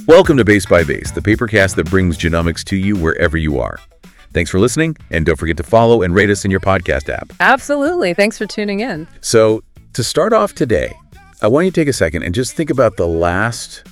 Welcome to Base by Base, the papercast that brings genomics to you wherever you are. Thanks for listening, and don't forget to follow and rate us in your podcast app. Absolutely. Thanks for tuning in. So, to start off today, I want you to take a second and just think about the last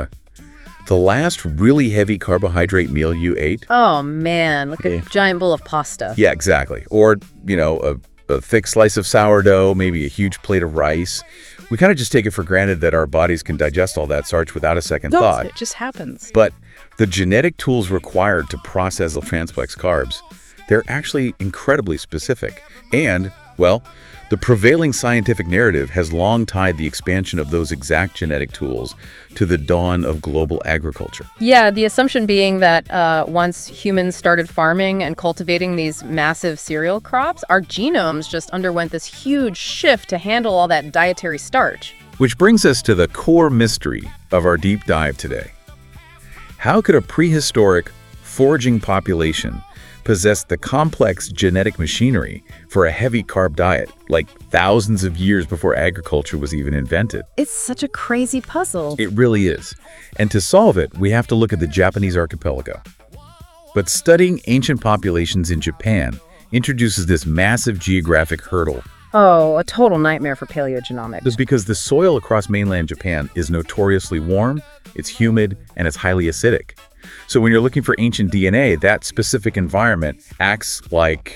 really heavy carbohydrate meal you ate. Oh, man. Like a giant bowl of pasta. Yeah, exactly. Or, a thick slice of sourdough, maybe a huge plate of rice. We kind of just take it for granted that our bodies can digest all that starch without a second thought. It just happens. But the genetic tools required to process the transplex carbs, they're actually incredibly specific. And, well, the prevailing scientific narrative has long tied the expansion of those exact genetic tools to the dawn of global agriculture. Yeah, the assumption being that once humans started farming and cultivating these massive cereal crops, our genomes just underwent this huge shift to handle all that dietary starch. Which brings us to the core mystery of our deep dive today. How could a prehistoric, foraging population possess the complex genetic machinery for a heavy carb diet, like thousands of years before agriculture was even invented? It's such a crazy puzzle. It really is. And to solve it, we have to look at the Japanese archipelago. But studying ancient populations in Japan introduces this massive geographic hurdle. Oh, a total nightmare for paleogenomics. That's because the soil across mainland Japan is notoriously warm, it's humid, and it's highly acidic. So when you're looking for ancient DNA, that specific environment acts like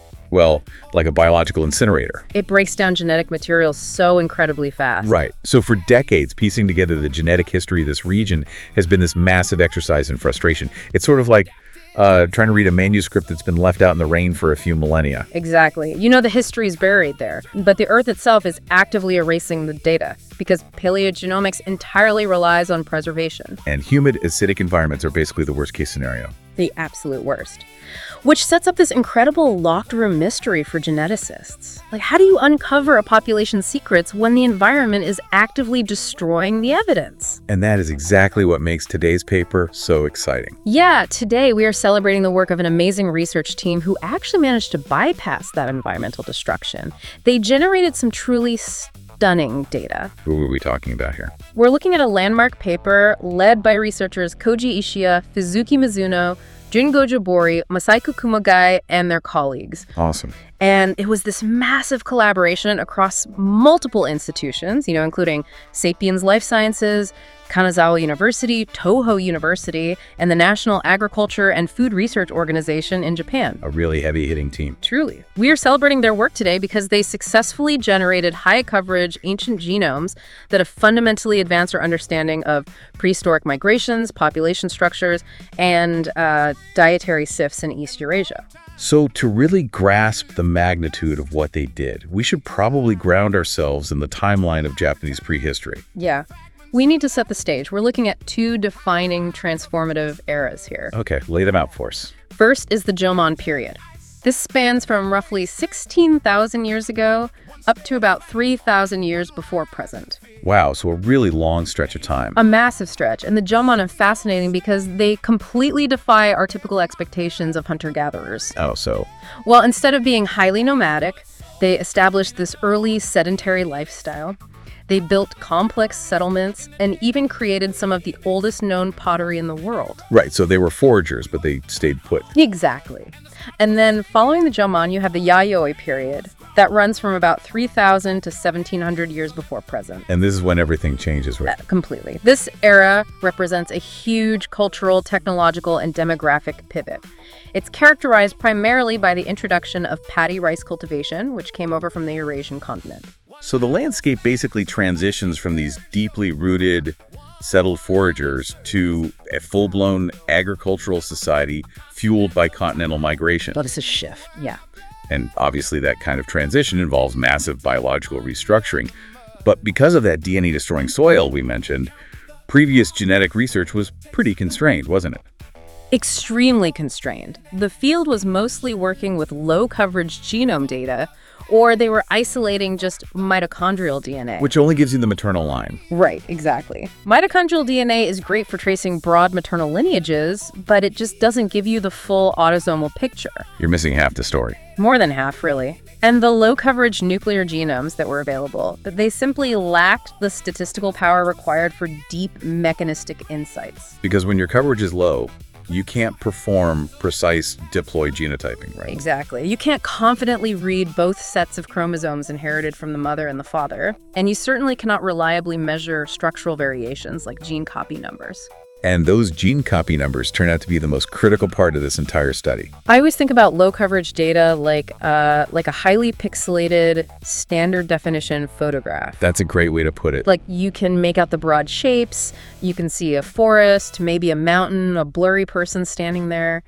a biological incinerator. It breaks down genetic material so incredibly fast. Right. So for decades, piecing together the genetic history of this region has been this massive exercise in frustration. It's sort of like trying to read a manuscript that's been left out in the rain for a few millennia. Exactly. The history is buried there, but the Earth itself is actively erasing the data because paleogenomics entirely relies on preservation. And humid, acidic environments are basically the worst case scenario. The absolute worst. Which sets up this incredible locked room mystery for geneticists. Like, how do you uncover a population's secrets when the environment is actively destroying the evidence? And that is exactly what makes today's paper so exciting. Yeah, today we are celebrating the work of an amazing research team who actually managed to bypass that environmental destruction. They generated some truly stunning data. Who are we talking about here? We're looking at a landmark paper led by researchers Koji Ishiya, Fuzuki Mizuno, Jun Gojibori, Masaiku Kumagai, and their colleagues. Awesome. And it was this massive collaboration across multiple institutions, including Sapiens Life Sciences, Kanazawa University, Toho University, and the National Agriculture and Food Research Organization in Japan. A really heavy-hitting team. Truly. We are celebrating their work today because they successfully generated high-coverage ancient genomes that have fundamentally advanced our understanding of prehistoric migrations, population structures, and dietary sifts in East Eurasia. So to really grasp the magnitude of what they did, we should probably ground ourselves in the timeline of Japanese prehistory. Yeah. We need to set the stage. We're looking at two defining transformative eras here. Okay, lay them out for us. First is the Jomon period. This spans from roughly 16,000 years ago up to about 3,000 years before present. Wow, so a really long stretch of time. A massive stretch. And the Jomon are fascinating because they completely defy our typical expectations of hunter-gatherers. Oh, so? Well, instead of being highly nomadic, they established this early sedentary lifestyle. They built complex settlements and even created some of the oldest known pottery in the world. Right, so they were foragers, but they stayed put. Exactly. And then following the Jomon, you have the Yayoi period. That runs from about 3,000 to 1,700 years before present. And this is when everything changes, right? Completely. This era represents a huge cultural, technological, and demographic pivot. It's characterized primarily by the introduction of paddy rice cultivation, which came over from the Eurasian continent. So the landscape basically transitions from these deeply rooted, settled foragers to a full-blown agricultural society fueled by continental migration. But it's a shift, yeah. And obviously that kind of transition involves massive biological restructuring. But because of that DNA-destroying soil we mentioned, previous genetic research was pretty constrained, wasn't it? Extremely constrained. The field was mostly working with low-coverage genome data or they were isolating just mitochondrial DNA. Which only gives you the maternal line. Right, exactly. Mitochondrial DNA is great for tracing broad maternal lineages, but it just doesn't give you the full autosomal picture. You're missing half the story. More than half, really. And the low-coverage nuclear genomes that were available, they simply lacked the statistical power required for deep mechanistic insights. Because when your coverage is low, you can't perform precise diploid genotyping, right? Exactly. You can't confidently read both sets of chromosomes inherited from the mother and the father, and you certainly cannot reliably measure structural variations like gene copy numbers. And those gene copy numbers turn out to be the most critical part of this entire study. I always think about low coverage data like a highly pixelated standard definition photograph. That's a great way to put it. Like, you can make out the broad shapes, you can see a forest, maybe a mountain, a blurry person standing there,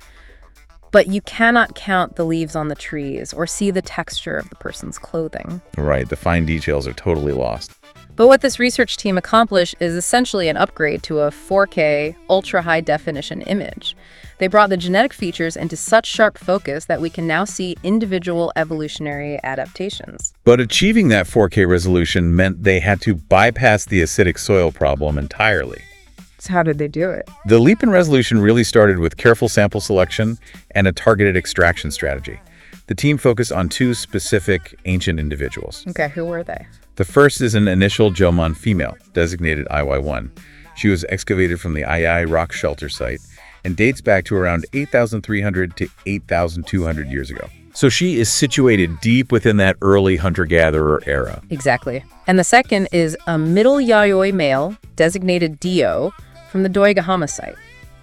but you cannot count the leaves on the trees or see the texture of the person's clothing. Right, the fine details are totally lost. But what this research team accomplished is essentially an upgrade to a 4K ultra-high definition image. They brought the genetic features into such sharp focus that we can now see individual evolutionary adaptations. But achieving that 4K resolution meant they had to bypass the acidic soil problem entirely. So how did they do it? The leap in resolution really started with careful sample selection and a targeted extraction strategy. The team focused on two specific ancient individuals. Okay, who were they? The first is an initial Jomon female, designated IY1. She was excavated from the Ayai rock shelter site and dates back to around 8,300 to 8,200 years ago. So she is situated deep within that early hunter-gatherer era. Exactly. And the second is a middle Yayoi male, designated Dio, from the Doigahama site.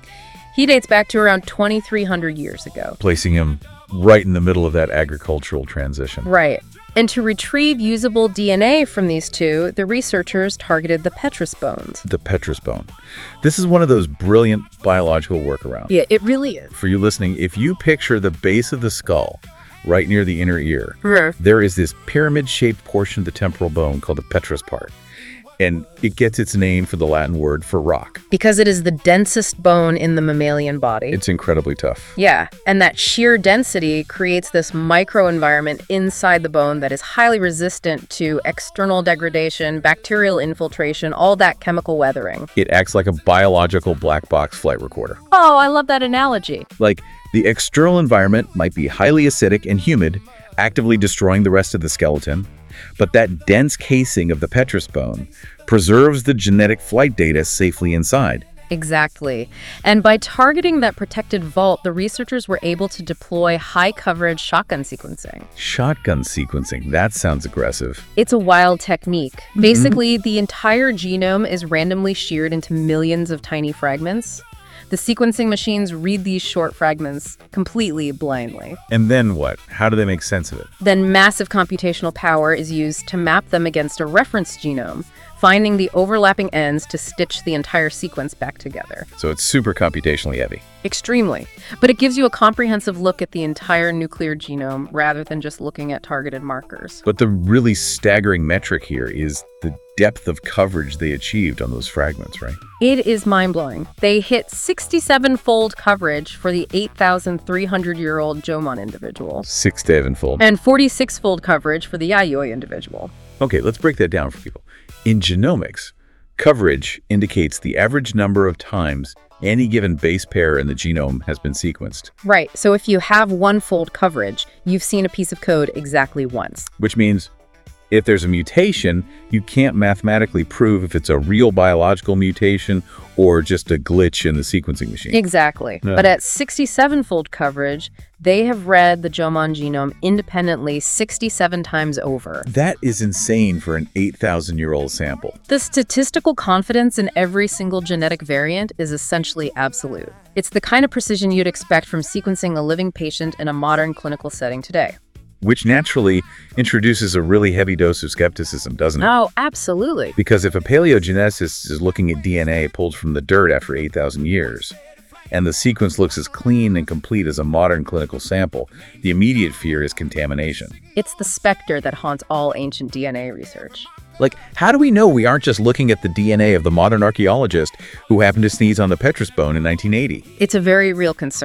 He dates back to around 2,300 years ago. Placing him right in the middle of that agricultural transition. Right. And to retrieve usable DNA from these two, the researchers targeted the petrous bones. The petrous bone. This is one of those brilliant biological workarounds. Yeah, it really is. For you listening, if you picture the base of the skull right near the inner ear, there is this pyramid-shaped portion of the temporal bone called the petrous part. And it gets its name for the Latin word for rock. Because it is the densest bone in the mammalian body. It's incredibly tough. Yeah, and that sheer density creates this microenvironment inside the bone that is highly resistant to external degradation, bacterial infiltration, all that chemical weathering. It acts like a biological black box flight recorder. Oh, I love that analogy. Like, the external environment might be highly acidic and humid, actively destroying the rest of the skeleton, but that dense casing of the petrous bone preserves the genetic flight data safely inside. Exactly. And by targeting that protected vault, the researchers were able to deploy high-coverage shotgun sequencing. Shotgun sequencing, that sounds aggressive. It's a wild technique. Basically, the entire genome is randomly sheared into millions of tiny fragments. The sequencing machines read these short fragments completely blindly. And then what? How do they make sense of it? Then massive computational power is used to map them against a reference genome, finding the overlapping ends to stitch the entire sequence back together. So it's super computationally heavy. Extremely. But it gives you a comprehensive look at the entire nuclear genome rather than just looking at targeted markers. But the really staggering metric here is the depth of coverage they achieved on those fragments, right? It is mind-blowing. They hit 67-fold coverage for the 8,300-year-old Jomon individual. 6-7-fold. And 46-fold coverage for the Yayoi individual. Okay, let's break that down for people. In genomics, coverage indicates the average number of times any given base pair in the genome has been sequenced. Right, so if you have one-fold coverage, you've seen a piece of code exactly once. Which means if there's a mutation, you can't mathematically prove if it's a real biological mutation or just a glitch in the sequencing machine. Exactly. Yeah. But at 67-fold coverage, they have read the Jomon genome independently 67 times over. That is insane for an 8,000-year-old sample. The statistical confidence in every single genetic variant is essentially absolute. It's the kind of precision you'd expect from sequencing a living patient in a modern clinical setting today. Which naturally introduces a really heavy dose of skepticism, doesn't it? Oh, absolutely. Because if a paleogeneticist is looking at DNA pulled from the dirt after 8,000 years, and the sequence looks as clean and complete as a modern clinical sample, the immediate fear is contamination. It's the specter that haunts all ancient DNA research. Like, how do we know we aren't just looking at the DNA of the modern archaeologist who happened to sneeze on the petrous bone in 1980? It's a very real concern.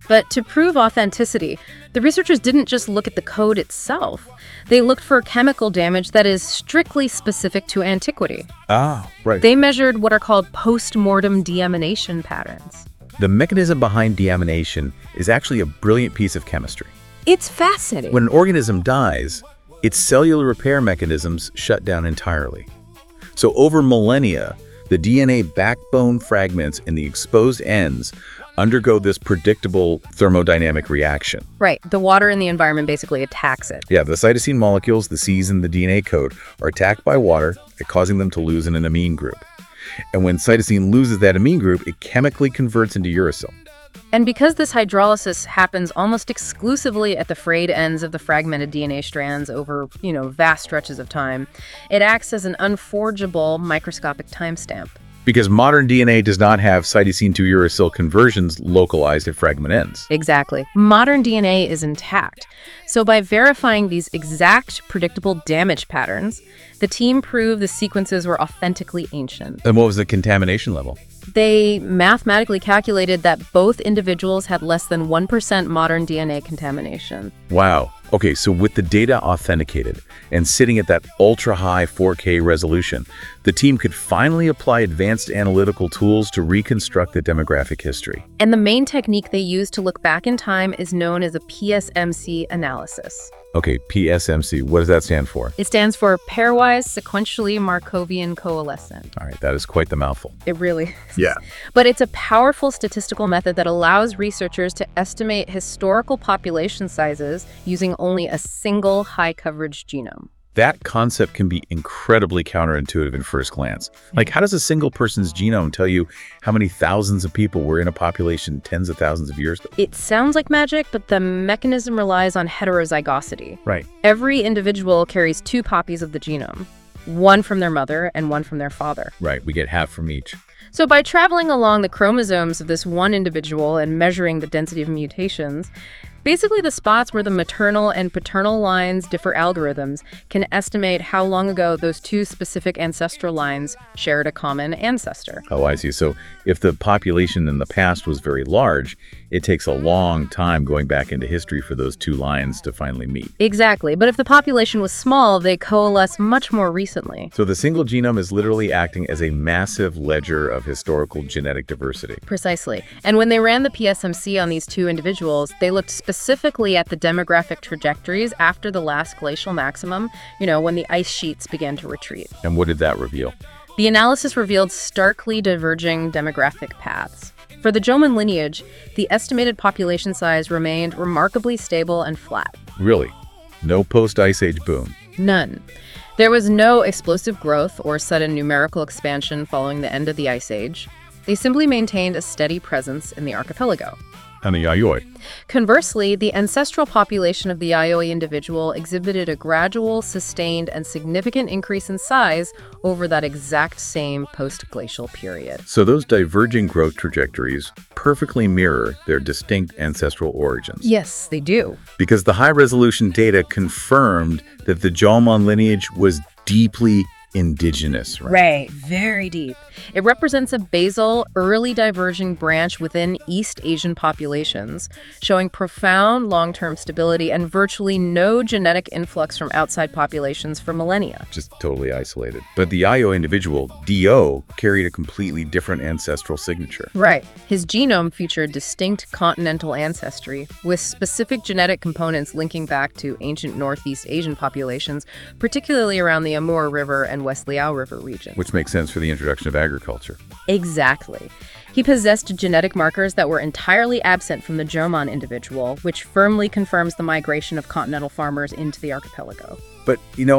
But to prove authenticity, the researchers didn't just look at the code itself. They looked for chemical damage that is strictly specific to antiquity. Ah, right. They measured what are called post-mortem deamination patterns. The mechanism behind deamination is actually a brilliant piece of chemistry. It's fascinating. When an organism dies, its cellular repair mechanisms shut down entirely. So over millennia, the DNA backbone fragments in the exposed ends undergo this predictable thermodynamic reaction. Right. The water in the environment basically attacks it. Yeah, the cytosine molecules, the Cs in the DNA code, are attacked by water, causing them to lose an amine group. And when cytosine loses that amine group, it chemically converts into uracil. And because this hydrolysis happens almost exclusively at the frayed ends of the fragmented DNA strands over, vast stretches of time, it acts as an unforgeable microscopic timestamp. Because modern DNA does not have cytosine to uracil conversions localized at fragment ends. Exactly. Modern DNA is intact. So by verifying these exact predictable damage patterns, the team proved the sequences were authentically ancient. And what was the contamination level? They mathematically calculated that both individuals had less than 1% modern DNA contamination. Wow. Okay, so with the data authenticated and sitting at that ultra-high 4K resolution, the team could finally apply advanced analytical tools to reconstruct the demographic history. And the main technique they used to look back in time is known as a PSMC analysis. Okay, PSMC, what does that stand for? It stands for Pairwise Sequentially Markovian Coalescent. All right, that is quite the mouthful. It really is. Yeah. But it's a powerful statistical method that allows researchers to estimate historical population sizes using only a single high-coverage genome. That concept can be incredibly counterintuitive at first glance. Like, how does a single person's genome tell you how many thousands of people were in a population tens of thousands of years ago? It sounds like magic, but the mechanism relies on heterozygosity. Right. Every individual carries 2 copies of the genome, one from their mother and one from their father. Right, we get half from each. So by traveling along the chromosomes of this one individual and measuring the density of mutations, basically the spots where the maternal and paternal lines differ algorithms can estimate how long ago those 2 specific ancestral lines shared a common ancestor. Oh, I see. So if the population in the past was very large, it takes a long time going back into history for those 2 lines to finally meet. Exactly. But if the population was small, they coalesce much more recently. So the single genome is literally acting as a massive ledger of historical genetic diversity. Precisely. And when they ran the PSMC on these 2 individuals, they looked specifically at the demographic trajectories after the last glacial maximum, when the ice sheets began to retreat. And what did that reveal? The analysis revealed starkly diverging demographic paths. For the Jomon lineage, the estimated population size remained remarkably stable and flat. Really? No post-Ice Age boom? None. There was no explosive growth or sudden numerical expansion following the end of the Ice Age. They simply maintained a steady presence in the archipelago. And the Yayoi. Conversely, the ancestral population of the Yayoi individual exhibited a gradual, sustained, and significant increase in size over that exact same post-glacial period. So those diverging growth trajectories perfectly mirror their distinct ancestral origins. Yes, they do. Because the high-resolution data confirmed that the Jomon lineage was deeply indigenous, right? Right, very deep. It represents a basal, early diverging branch within East Asian populations, showing profound long-term stability and virtually no genetic influx from outside populations for millennia. Just totally isolated. But the Ayo individual, D.O., carried a completely different ancestral signature. Right. His genome featured distinct continental ancestry, with specific genetic components linking back to ancient Northeast Asian populations, particularly around the Amur River and West Liao River region. Which makes sense for the introduction of agriculture. Exactly. He possessed genetic markers that were entirely absent from the Jomon individual, which firmly confirms the migration of continental farmers into the archipelago. But,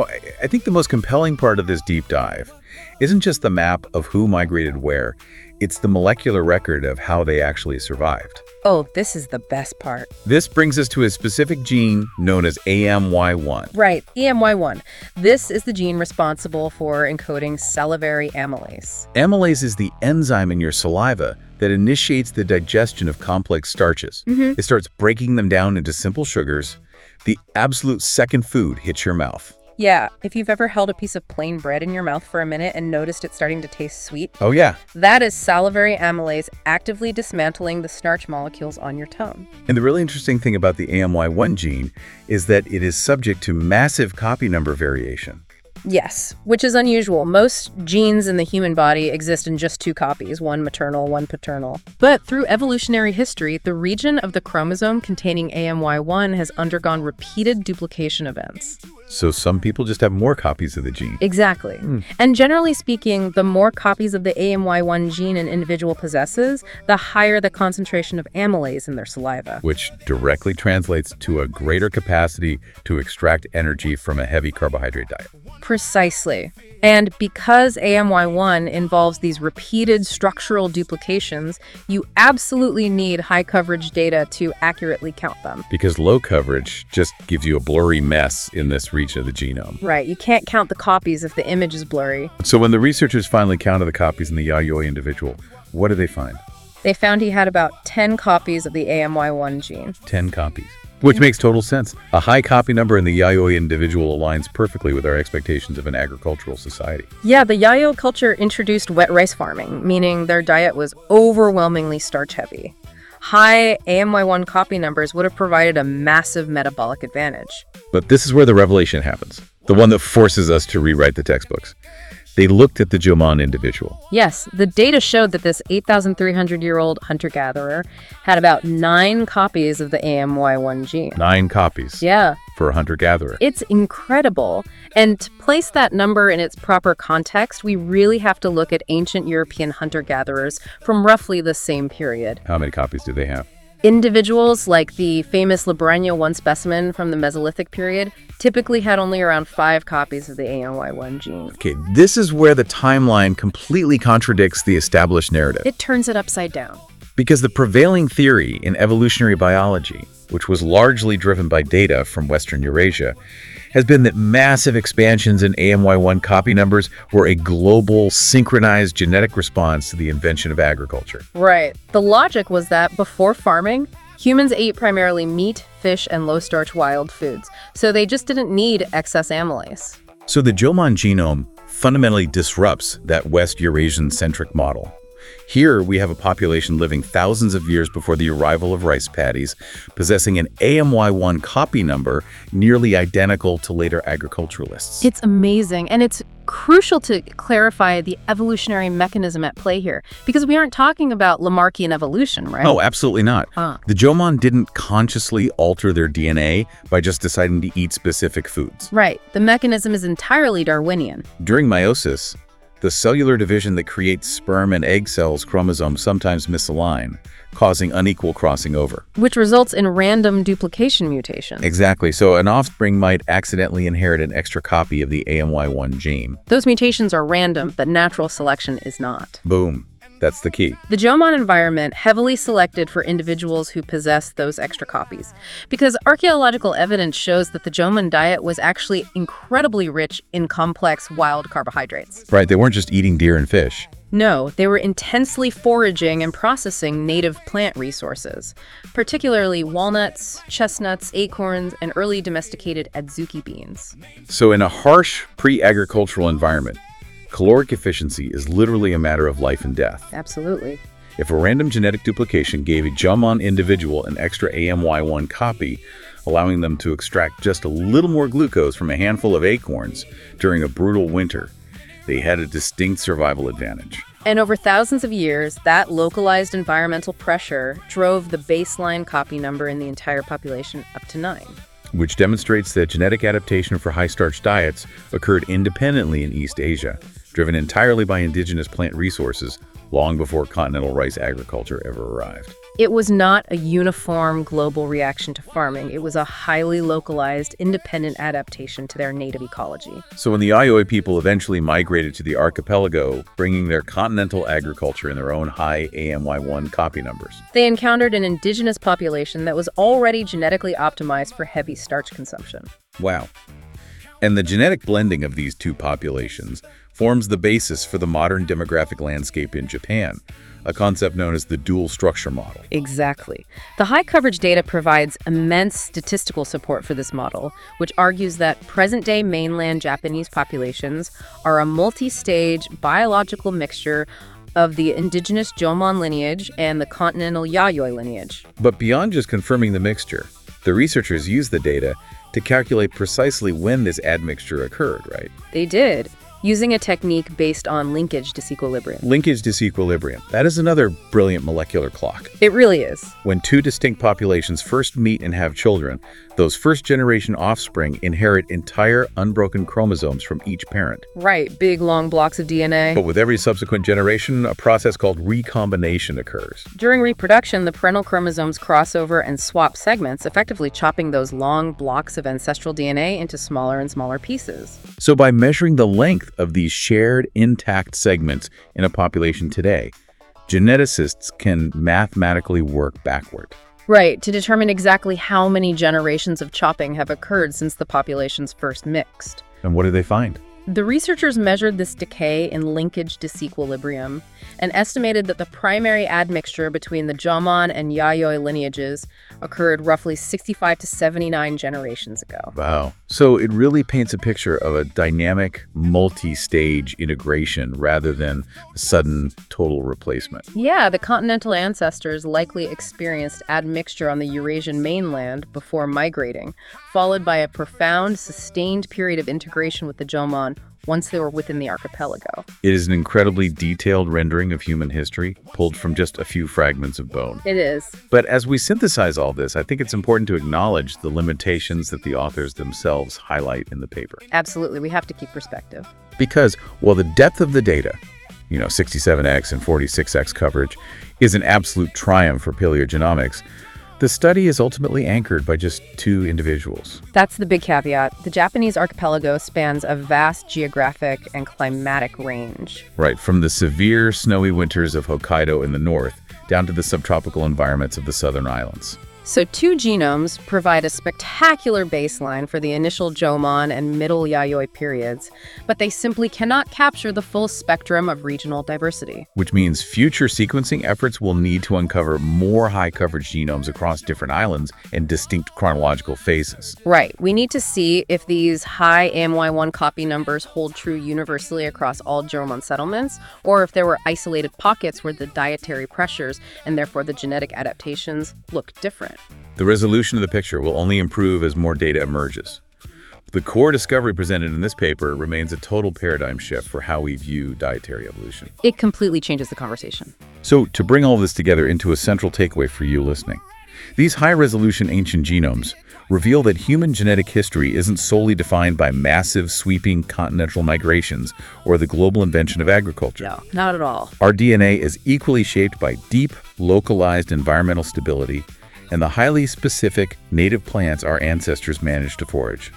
I think the most compelling part of this deep dive isn't just the map of who migrated where, it's the molecular record of how they actually survived. Oh, this is the best part. This brings us to a specific gene known as AMY1. Right, AMY1. This is the gene responsible for encoding salivary amylase. Amylase is the enzyme in your saliva that initiates the digestion of complex starches. It starts breaking them down into simple sugars. The absolute second food hits your mouth. Yeah, if you've ever held a piece of plain bread in your mouth for a minute and noticed it starting to taste sweet, Oh yeah. that is salivary amylase actively dismantling the starch molecules on your tongue. And the really interesting thing about the AMY1 gene is that it is subject to massive copy number variation. Yes, which is unusual. Most genes in the human body exist in just two copies, one maternal, one paternal. But through evolutionary history, the region of the chromosome containing AMY1 has undergone repeated duplication events. So some people just have more copies of the gene. Exactly. And generally speaking, the more copies of the AMY1 gene an individual possesses, the higher the concentration of amylase in their saliva. Which directly translates to a greater capacity to extract energy from a heavy carbohydrate diet. Precisely. And because AMY1 involves these repeated structural duplications, you absolutely need high coverage data to accurately count them. Because low coverage just gives you a blurry mess in this region of the genome. Right, you can't count the copies if the image is blurry. So when the researchers finally counted the copies in the Yayoi individual, what did they find? They found he had about 10 copies of the AMY1 gene. 10 copies. Which makes total sense. A high copy number in the Yayoi individual aligns perfectly with our expectations of an agricultural society. Yeah, the Yayoi culture introduced wet rice farming, meaning their diet was overwhelmingly starch-heavy. High AMY1 copy numbers would have provided a massive metabolic advantage. But this is where the revelation happens, the one that forces us to rewrite the textbooks. They looked at the Jomon individual. Yes, the data showed that this 8,300-year-old hunter-gatherer had about 9 copies of the AMY1 gene. 9 copies. Yeah. For a hunter-gatherer. It's incredible. And to place that number in its proper context, we really have to look at ancient European hunter-gatherers from roughly the same period. How many copies do they have? Individuals like the famous Lombroso 1 specimen from the Mesolithic period typically had only around 5 copies of the AMY1 gene. Okay, this is where the timeline completely contradicts the established narrative. It turns it upside down. Because the prevailing theory in evolutionary biology, which was largely driven by data from Western Eurasia, has been that massive expansions in AMY1 copy numbers were a global, synchronized genetic response to the invention of agriculture. Right. The logic was that before farming, humans ate primarily meat, fish, and low-starch wild foods, so they just didn't need excess amylase. So the Jomon genome fundamentally disrupts that West Eurasian-centric model. Here, we have a population living thousands of years before the arrival of rice paddies, possessing an AMY1 copy number nearly identical to later agriculturalists. It's amazing, and it's crucial to clarify the evolutionary mechanism at play here, because we aren't talking about Lamarckian evolution, right? Oh, absolutely not. The Jomon didn't consciously alter their DNA by just deciding to eat specific foods. Right. The mechanism is entirely Darwinian. During meiosis, the cellular division that creates sperm and egg cells chromosomes sometimes misalign, causing unequal crossing over. Which results in random duplication mutations. Exactly. So an offspring might accidentally inherit an extra copy of the AMY1 gene. Those mutations are random, but natural selection is not. Boom. That's the key. The Jomon environment heavily selected for individuals who possess those extra copies, because archaeological evidence shows that the Jomon diet was actually incredibly rich in complex wild carbohydrates. Right, they weren't just eating deer and fish. No, they were intensely foraging and processing native plant resources, particularly walnuts, chestnuts, acorns, and early domesticated adzuki beans. So in a harsh pre-agricultural environment, caloric efficiency is literally a matter of life and death. Absolutely. If a random genetic duplication gave a Jomon individual an extra AMY1 copy, allowing them to extract just a little more glucose from a handful of acorns during a brutal winter, they had a distinct survival advantage. And over thousands of years, that localized environmental pressure drove the baseline copy number in the entire population up to 9. Which demonstrates that genetic adaptation for high-starch diets occurred independently in East Asia, driven entirely by indigenous plant resources long before continental rice agriculture ever arrived. It was not a uniform global reaction to farming. It was a highly localized, independent adaptation to their native ecology. So when the Yayoi people eventually migrated to the archipelago, bringing their continental agriculture in their own high AMY1 copy numbers, they encountered an indigenous population that was already genetically optimized for heavy starch consumption. wow. And the genetic blending of these two populations forms the basis for the modern demographic landscape in Japan, a concept known as the dual structure model. Exactly. The high coverage data provides immense statistical support for this model, which argues that present-day mainland Japanese populations are a multi-stage biological mixture of the indigenous Jomon lineage and the continental Yayoi lineage. But beyond just confirming the mixture, the researchers used the data to calculate precisely when this admixture occurred, right? They did, using a technique based on linkage disequilibrium. Linkage disequilibrium. That is another brilliant molecular clock. It really is. When two distinct populations first meet and have children, those first-generation offspring inherit entire unbroken chromosomes from each parent. Right, big long blocks of DNA. But with every subsequent generation, a process called recombination occurs. During reproduction, the parental chromosomes cross over and swap segments, effectively chopping those long blocks of ancestral DNA into smaller and smaller pieces. So by measuring the length of these shared intact segments in a population today, geneticists can mathematically work backward. Right, to determine exactly how many generations of chopping have occurred since the populations first mixed. And what do they find? The researchers measured this decay in linkage disequilibrium and estimated that the primary admixture between the Jomon and Yayoi lineages occurred roughly 65 to 79 generations ago. Wow. So it really paints a picture of a dynamic, multi-stage integration rather than a sudden total replacement. Yeah, the continental ancestors likely experienced admixture on the Eurasian mainland before migrating, followed by a profound, sustained period of integration with the Jomon once they were within the archipelago. It is an incredibly detailed rendering of human history, pulled from just a few fragments of bone. It is. But as we synthesize all this, I think it's important to acknowledge the limitations that the authors themselves highlight in the paper. Absolutely, we have to keep perspective. Because while the depth of the data, 67x and 46x coverage, is an absolute triumph for paleogenomics, the study is ultimately anchored by just two individuals. That's the big caveat. The Japanese archipelago spans a vast geographic and climatic range. Right, from the severe snowy winters of Hokkaido in the north down to the subtropical environments of the southern islands. So two genomes provide a spectacular baseline for the initial Jomon and middle Yayoi periods, but they simply cannot capture the full spectrum of regional diversity. Which means future sequencing efforts will need to uncover more high-coverage genomes across different islands and distinct chronological phases. Right. We need to see if these high AMY1 copy numbers hold true universally across all Jomon settlements, or if there were isolated pockets where the dietary pressures and therefore the genetic adaptations look different. The resolution of the picture will only improve as more data emerges. The core discovery presented in this paper remains a total paradigm shift for how we view dietary evolution. It completely changes the conversation. So, to bring all this together into a central takeaway for you listening, these high-resolution ancient genomes reveal that human genetic history isn't solely defined by massive, sweeping continental migrations or the global invention of agriculture. No, not at all. Our DNA is equally shaped by deep, localized environmental stability and the highly specific native plants our ancestors managed to forage.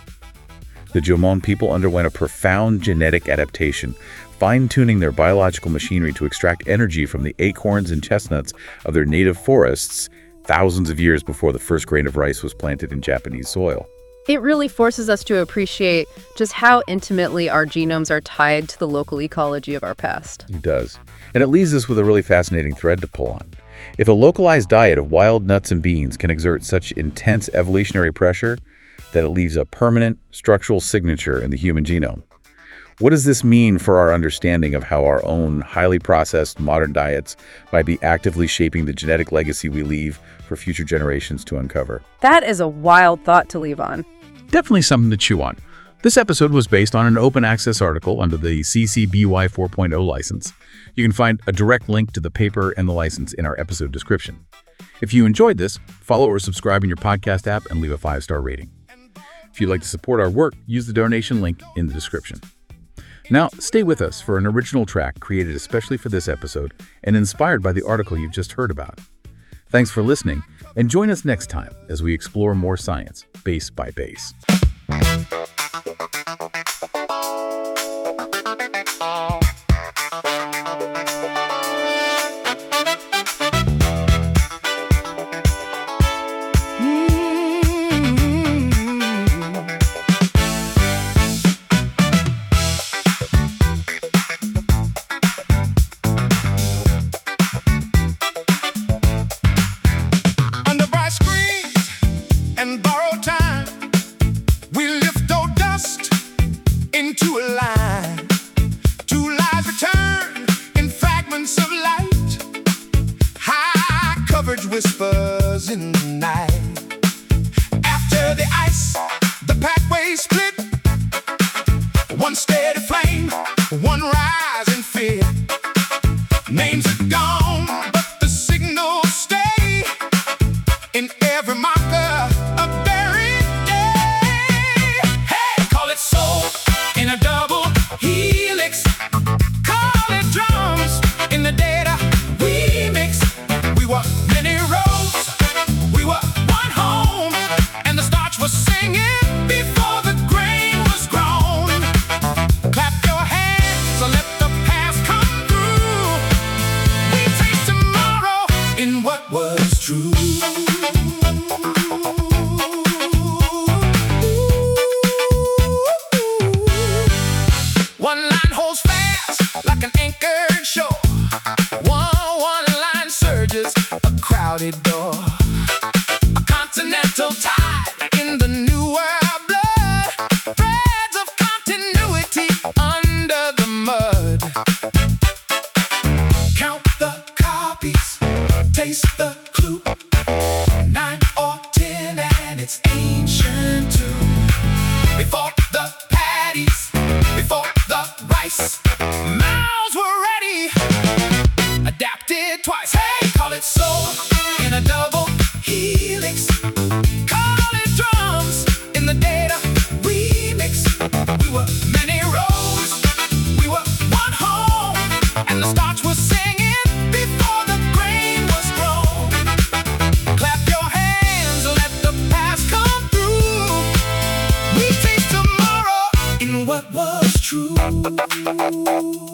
The Jomon people underwent a profound genetic adaptation, fine-tuning their biological machinery to extract energy from the acorns and chestnuts of their native forests thousands of years before the first grain of rice was planted in Japanese soil. It really forces us to appreciate just how intimately our genomes are tied to the local ecology of our past. It does. And it leaves us with a really fascinating thread to pull on. If a localized diet of wild nuts and beans can exert such intense evolutionary pressure that it leaves a permanent structural signature in the human genome, what does this mean for our understanding of how our own highly processed modern diets might be actively shaping the genetic legacy we leave for future generations to uncover? That is a wild thought to leave on. Definitely something to chew on. This episode was based on an open access article under the CC BY 4.0 license. You can find a direct link to the paper and the license in our episode description. If you enjoyed this, follow or subscribe in your podcast app and leave a 5-star rating. If you'd like to support our work, use the donation link in the description. Now, stay with us for an original track created especially for this episode and inspired by the article you've just heard about. Thanks for listening, and join us next time as we explore more science, base by base. whispers in the night. After the ice, the pathways split. One steady flame, one rising fear. Names are gone, but the signals stay in every marker of buried day. Hey, call it soul in a double helix. Call it drums in the data we mix. We were many roads, we were one home, and the starch was singing before the grain was grown. Clap your hands and let the past come through. We taste tomorrow in what was true. One line holds fast like an anchored shore. One line surges a crowded door. A continental tide in the new world blood. Threads of continuity under the mud. Count the copies, taste the clue. 9 or 10 and it's ancient too. Before the patties, before the rice, mouths were ready, adapted twice. Hey, call it soul in a double helix. Call it drums in the data remix. We were many roads, we were one home, and the starch was singing before the grain was grown. Clap your hands, let the past come through. We taste tomorrow in what was true.